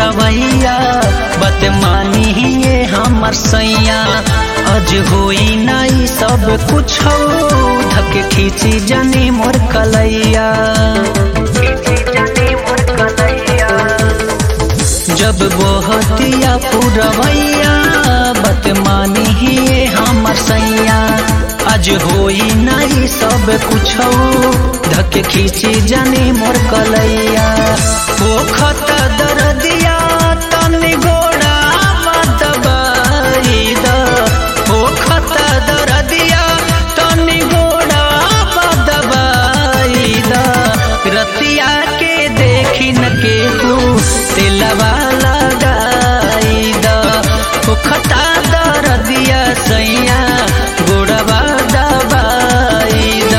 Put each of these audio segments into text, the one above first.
पुरवैया बत मानी ये हमर सैया। आज होई नहीं सब कुछ धके खींची जानी मोर कलैया। जब बहतिया पुरवैया बत मानी ये हमर सैया। आज होई नहीं सब कुछ धके खींची जानी मोर कलैया। पोखत दर्दिया तनी गोड़ा दबाई द। पोखत दर्दिया तनी गोड़ा दबाई द। रतिया के देखी न केहू तिलवा लगाई द। पोखत दर्दिया सैया गोड़वा दबाई द।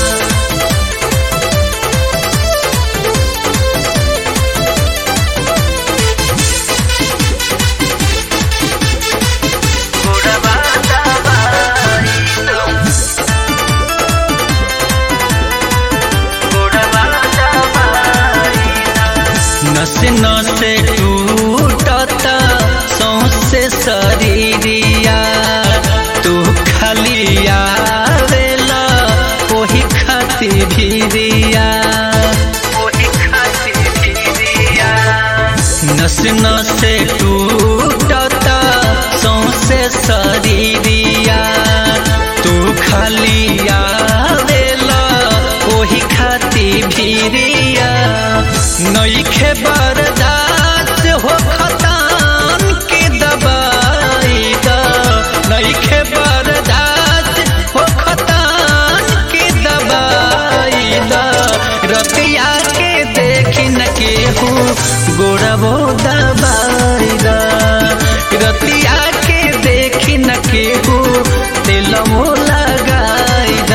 नसे नसे टूटता सौंसे शरीरिया। तू खाली आवेला ओही खाती भिरिया। नसे नसे टूटता सौंसे शरीरिया। तू खाली आवेला ओही खाती भिरिया। नइखे बर्दाश्त हो खतान के दबाई द। नइखे बर्दाश्त हो खतान के दबाई द। रतिया के देखी न केहू गोड़बो दबाई द। रतिया के देखी न केहू तिलमो लगाई द।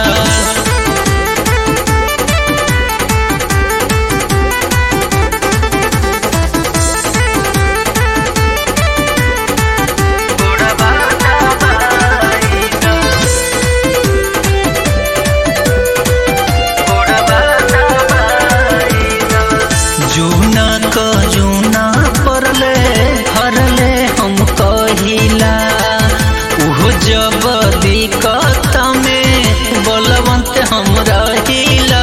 जूना क जूना परले हरले हम कहिला। उहो जब दिक्कत में बलवंत हम रहिला।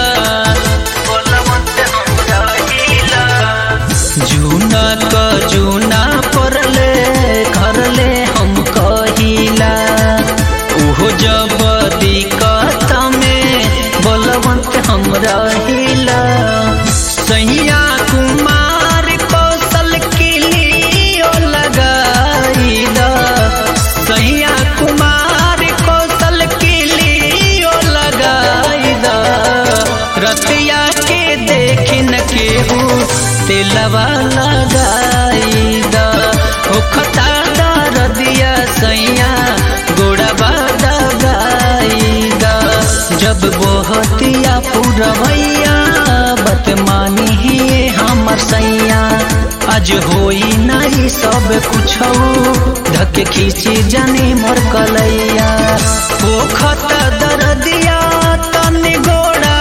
जूना क जूना परले घरले हम कहिला। उहो जब दिक्कत में बलवंत हम रहिला। सैया कुमार कौशल के लिए लगाई द। सैया कुमार कौशल के लिए लगाई द। रतिया के देखी न केहू तिलवा लगाई द। होखता दर्दिया सैया गोड़वा दबाई द। जब बहतिया पुरवैया बत मानी ही हमर सैया। आज होई नहीं सब कुछ धके खींची जानी मोर कलैया। पोखत दर्दिया तनी गोड़ा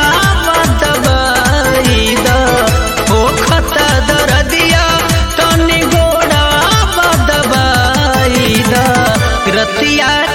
दबाई द। पोखत दर्दिया तनी गोड़ा दबाई द। रतिया